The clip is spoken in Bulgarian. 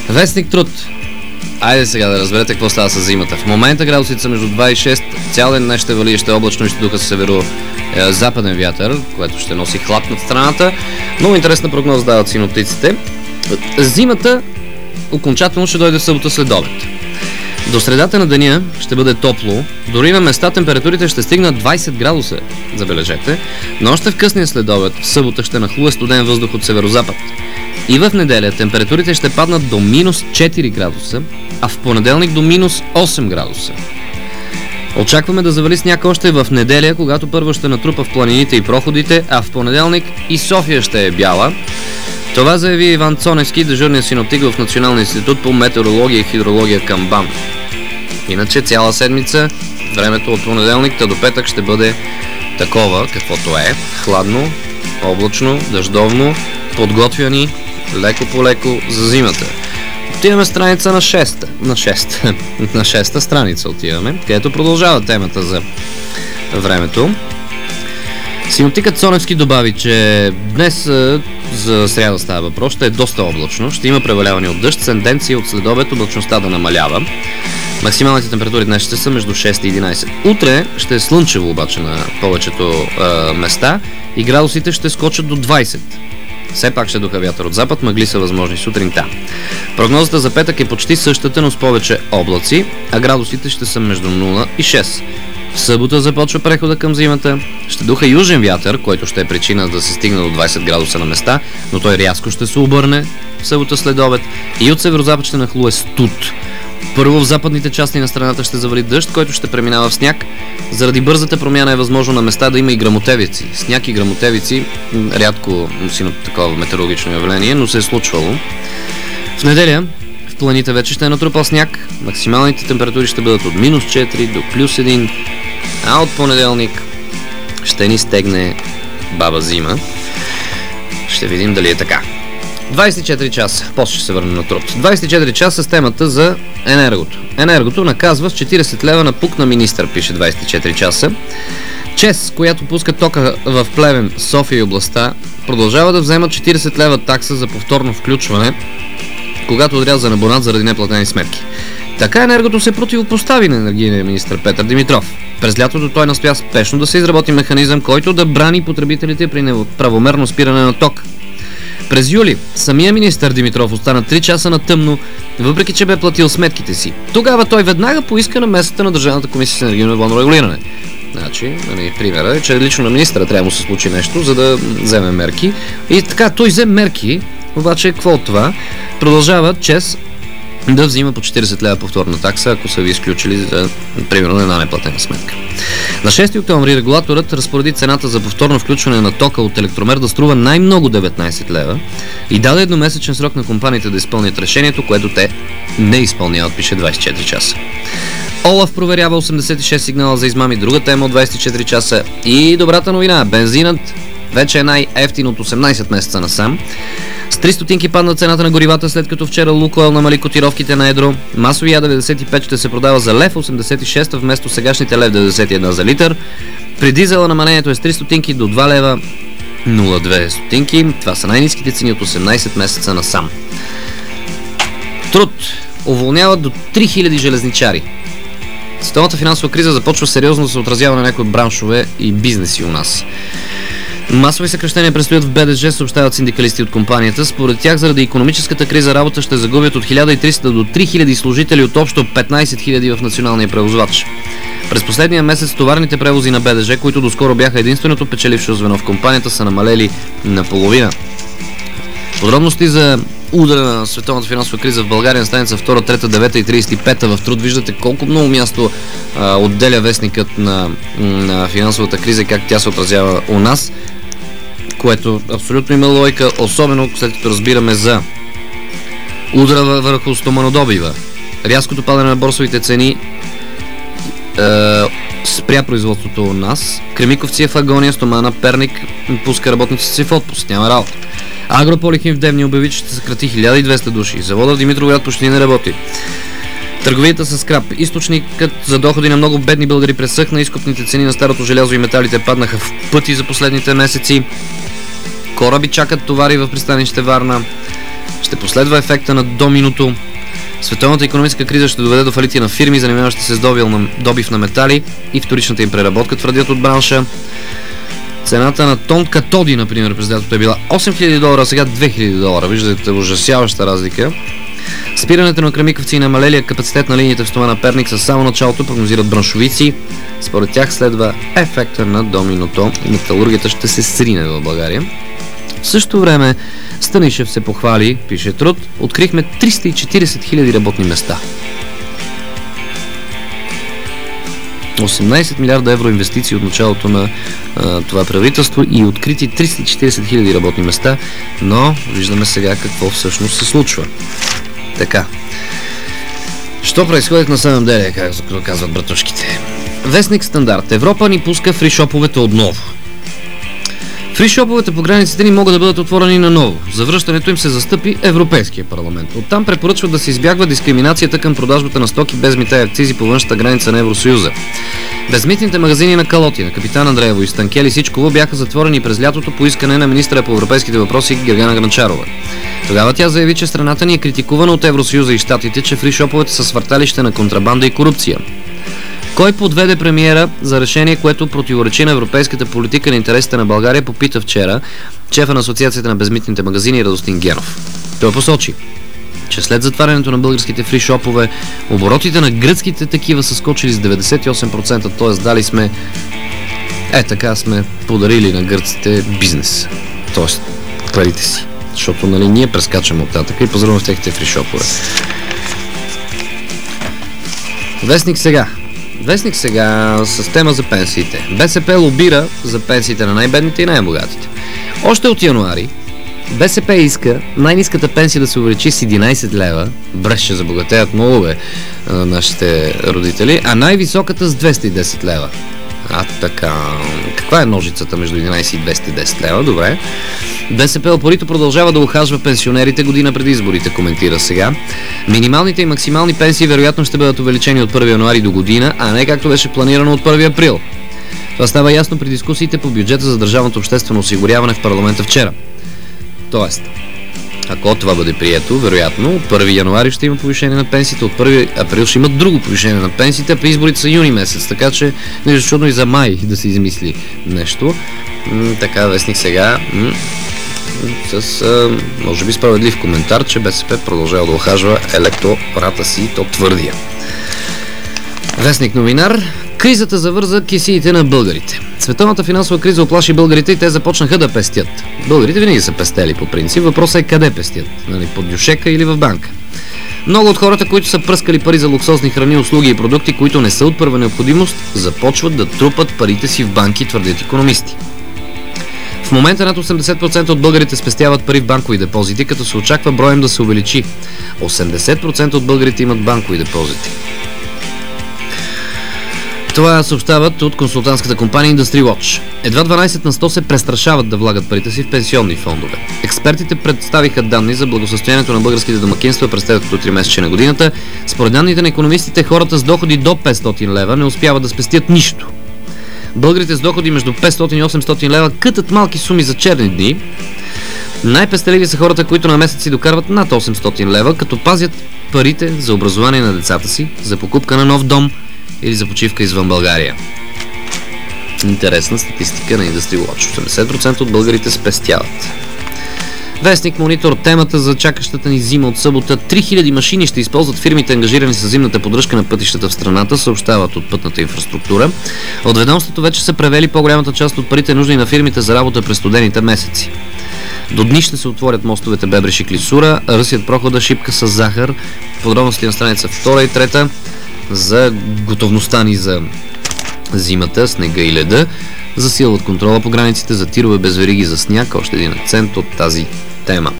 Вестник Труд. Айде сега да разберете какво става с зимата. В момента градусите са между 2 и 6. Цял ден днес ще вали, ще е облачно и ще духа северо-западен вятър, което ще носи хлад над страната. Много интересна прогноза дават синоптиците. Зимата окончателно ще дойде в събота след обед. До средата на деня ще бъде топло, дори на места температурите ще стигнат 20 градуса, забележете, но още в късния следобед в събота ще нахлуе студен въздух от северозапад. И в неделя температурите ще паднат до минус 4 градуса, а в понеделник до минус 8 градуса. Очакваме да завали сняг още в неделя, когато първо ще натрупа в планините и проходите, а в понеделник и София ще е бяла. Това заяви Иван Цоневски, дежурният синоптик в Националния институт по метеорология и хидрология към БАН. Иначе цяла седмица времето от понеделник до петък ще бъде такова, каквото е. Хладно, облачно, дъждовно, подготвяни леко по леко за зимата. Отиваме страница на 6-та страница отиваме, където продължава темата за времето. Синоптикът Цоневски добави, че днес за сряда става въпрос, ще е доста облачно, ще има преваляване от дъжд, тенденция от следобед облачността да намалява. Максималните температури днес ще са между 6 и 11. Утре ще е слънчево обаче на повечето места и градусите ще скочат до 20. Все пак ще духа вятър от запад, мъгли са възможни сутринта. Прогнозата за петък е почти същата, но с повече облаци, а градусите ще са между 0 и 6. В събота започва прехода към зимата, ще духа южен вятър, който ще е причина да се стигне до 20 градуса на места, но той рязко ще се обърне в събота след обед и от северозапад ще нахлуе студ. Първо в западните части на страната ще завали дъжд, който ще преминава в сняг. Заради бързата промяна е възможно на места да има и гръмотевици. Сняг и гръмотевици, рядко си такова метеорологично явление, но се е случвало. В неделя в планините вече ще е натрупал сняг. Максималните температури ще бъдат от минус 4 до плюс 1, а от понеделник ще ни стегне баба зима. Ще видим дали е така. 24 часа, после ще се върнем на труд. 24 часа с темата за енергото. Енергото наказва с 40 лева на пук на министър, пише 24 часа. ЧЕЗ, която пуска тока в Плевен, София и областта, продължава да взема 40 лева такса за повторно включване, когато отрязан абонат заради неплатени сметки. Така енергото се противопостави на енергийния министър Петър Димитров. През лятото той настоя спешно да се изработи механизъм, който да брани потребителите при неправомерно спиране на ток. През юли самия министър Димитров остана 3 часа на тъмно, въпреки че бе платил сметките си. Тогава той веднага поиска на местата на Държавната комисия за енергийно и водно регулиране. Значи, примера е, че лично на министъра трябва да му се случи нещо, за да вземе мерки. И така, той взе мерки, обаче какво от това? Продължава ЧЕЗ да взима по 40 лева повторна такса, ако са ви изключили за, примерно, една неплатена сметка. На 6 октомври регулаторът разпореди цената за повторно включване на тока от електромер да струва най-много 19 лева и даде едномесечен срок на компаниите да изпълнят решението, което те не изпълняват, пише 24 часа. ОЛАФ проверява 86 сигнала за измами, друга тема от 24 часа и добрата новина, бензинът вече е най-евтин от 18 месеца насам. С 3 стотинки падна цената на горивата, след като вчера Лукойл намали котировките на едро. Масови Я-95 ще се продава за 1,86 вместо сегашните 1,91 за литър. При дизела намалението е с 3 стотинки до 2 лева 0,2 стотинки. Това са най-ниските цени от 18 месеца насам. Труд. Уволняват до 3000 железничари. Световната финансова криза започва сериозно да се отразява на някои браншове и бизнеси у нас. Масови съкращения предстоят в БДЖ, съобщават синдикалисти от компанията. Според тях, заради икономическата криза, работа ще загубят от 1300 до 3000 служители от общо 15 000 в националния превозвач. През последния месец товарните превози на БДЖ, които доскоро бяха единственото печелившо звено в компанията, са намалели наполовина. Подробности за удара на световната финансова криза в България на страница 2, 3, 9 и 35 в Труд виждате колко много място отделя вестникът на финансовата криза и как тя се отразява у нас, което абсолютно има логика, особено след като разбираме за удара върху стоманодобива. Рязкото падане на борсовите цени спря производството у нас. Кремиковци е в агония, стомана Перник пуска работниците си в отпуск, няма работа. Агрополихим в Девни обяви, че ще съкрати 1200 души. Завода в Димитровград почти не работи. Търговията с скрап. Източникът за доходи на много бедни българи пресъхна. Изкупните цени на старото желязо и металите паднаха в пъти за последните месеци. Кораби чакат товари в пристанище Варна. Ще последва ефекта на доминото. Световната икономическа криза ще доведе до фалити на фирми, занимаващи се с добив на метали и вторичната им преработка, твърдят от бранша. Цената на тон катоди, например, през лятото е била $8000, а сега $2000. Виждате ужасяваща разлика. Спирането на кремиковци и намалелия капацитет на линията в стомана Перник са само началото, прогнозират браншовици. Според тях следва ефекта на доминото и металургията ще се срине в България. В същото време Станишев се похвали, пише Труд, открихме 340 000 работни места. 18 милиарда евро инвестиции от началото на това правителство и открити 340 000 работни места, но виждаме сега какво всъщност се случва. Така. Що происходит на самом деле, както казват братушките? Вестник Стандарт. Европа ни пуска фришоповете отново. Фришоповете по границите ни могат да бъдат отворени наново. За връщането им се застъпи Европейския парламент. Оттам препоръчват да се избягва дискриминацията към продажбата на стоки без мита и акцизи по външната граница на Евросъюза. Безмитните магазини на Калотина, Капитан Андреево и Станкели Сичково бяха затворени през лятото по искане на министъра по европейските въпроси Гергана Гранчарова. Тогава тя заяви, че страната ни е критикувана от Евросъюза и щатите, че фришоповете са свърталище на контрабанда и корупция. Кой подведе премиера за решение, което противоречи на европейската политика на интересите на България, попита вчера шефа на Асоциацията на безмитните магазини Радостин Генов. Той посочи, че след затварянето на българските фришопове, оборотите на гръцките такива са скочили с 98%, т.е. дали сме така сме подарили на гърците бизнес, т.е. парите си, защото ние прескачаме оттатък и поздравяме в техните фришопове. Вестник сега с тема за пенсиите. БСП лобира за пенсиите на най-бедните и най-богатите. Още от януари БСП иска най-ниската пенсия да се увеличи с 11 лева. Бреш, ще забогатеят много нашите родители, а най-високата с 210 лева. Така. Каква е ножицата между 11 и 210 лева? Добре. БСП опорито продължава да ухажва пенсионерите година преди изборите, коментира сега. Минималните и максимални пенсии вероятно ще бъдат увеличени от 1 януари до година, а не както беше планирано от 1 април. Това става ясно при дискусиите по бюджета за държавното обществено осигуряване в парламента вчера. Тоест, ако това бъде прието, вероятно от 1 януари ще има повишение на пенсиите, от 1 април ще има друго повишение на пенсиите, а при изборите са юни месец, така че нещо чудно и за май да се измисли нещо. Така, вестник сега с може би справедлив коментар, че БСП продължава да ухажва електората си, то твърдия. Вестник новинар. Кризата завърза кесиите на българите. Световната финансова криза оплаши българите и те започнаха да пестят. Българите винаги са пестели по принцип. Въпросът е къде пестят? Под дюшека или в банка? Много от хората, които са пръскали пари за луксозни храни, услуги и продукти, които не са от първа необходимост, започват да трупат парите си в банки, твърдят икономисти. В момента над 80% от българите спестяват пари в банкови депозити, като се очаква броем да се увеличи. 80% от българите имат банкови депозити. Това съобщават от консултантската компания Industry Watch. Едва 12 на 100 се престрашават да влагат парите си в пенсионни фондове. Експертите представиха данни за благосъстоянието на българските домакинства през третото 3-месечие на годината. Според данните на икономистите, хората с доходи до 500 лева не успяват да спестят нищо. Българите с доходи между 500 и 800 лева кътат малки суми за черни дни. Най-пестеливи са хората, които на месец си докарват над 800 лева, като пазят парите за образование на децата си, за покупка на нов дом или за почивка извън България. Интересна статистика на Industry Watch. 80% от българите спестяват. Вестник Монитор. Темата за чакащата ни зима от събота. 3000 машини ще използват фирмите, ангажирани с зимната поддръжка на пътищата в страната, съобщават от пътната инфраструктура. От ведомството вече са превели по-голямата част от парите нужни на фирмите за работа през студените месеци. До дни ще се отворят мостовете Бебреш и Клисура, ръсят прохода Шипка с Захар. Подробности на страница 2 и 3 за готовността ни за зимата, снега и леда. Засилват контрола по границите за тирове без вериги за сняг. Още един акцент от тази тема.